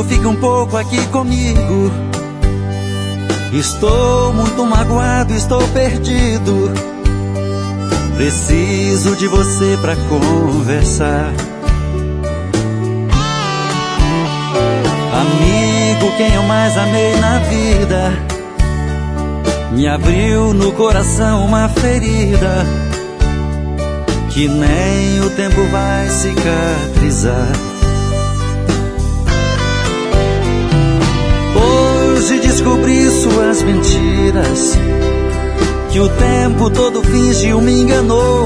amigo, fique um pouco aqui comigo. Estou muito magoado, estou perdido. Preciso de você pra conversar. Amigo, quem eu mais amei na vida, me abriu no coração uma ferida que nem o tempo vai cicatrizar. Hoje descobri suas mentiras, que o tempo todo fingiu, me enganou.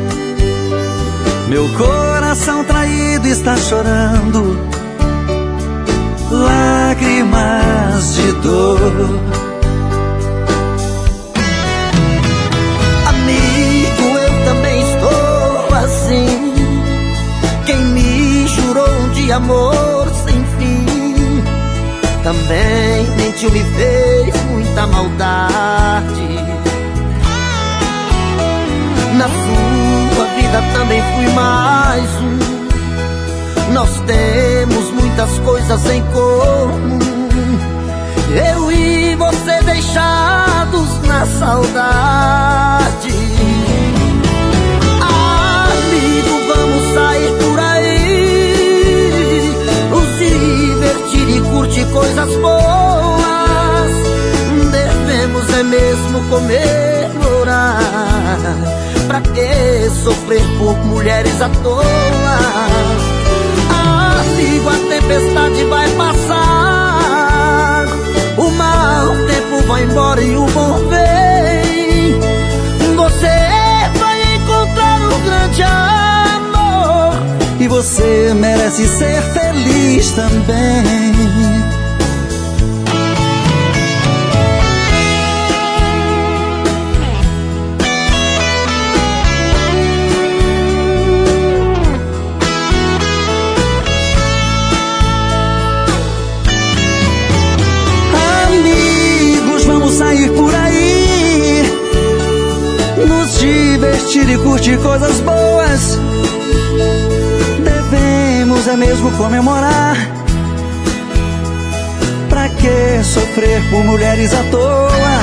Meu coração traído está chorando lágrimas de dor. Amigo, eu também estou assim. Quem me jurou de amor sem fim também mentiu, me fez muita maldade. Na sua vida também fui mais um. Nós temos muitas coisas em comum, eu e você deixados na saudade. Amigo, vamos sair por aí, nos divertir e curtir coisas boas. Devemos é mesmo comemorar. Pra que sofrer por mulheres à toa? Amigo, a tempestade vai passar, o mau tempo vai embora e o bom vem. Você vai encontrar um grande amor e você merece ser feliz também. Sair por aí, nos divertir e curtir coisas boas. Devemos é mesmo comemorar. Pra que sofrer por mulheres à toa?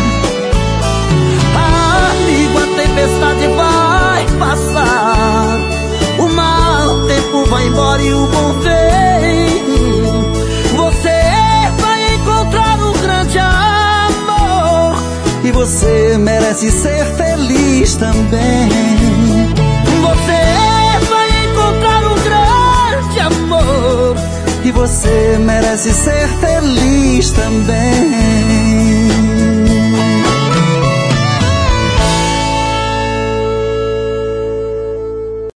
Amigo, a tempestade vai passar, o mau tempo vai embora e o bom vem. Você vai encontrar um grande amor e você merece ser feliz também. Você vai encontrar um grande amor e você merece ser feliz também.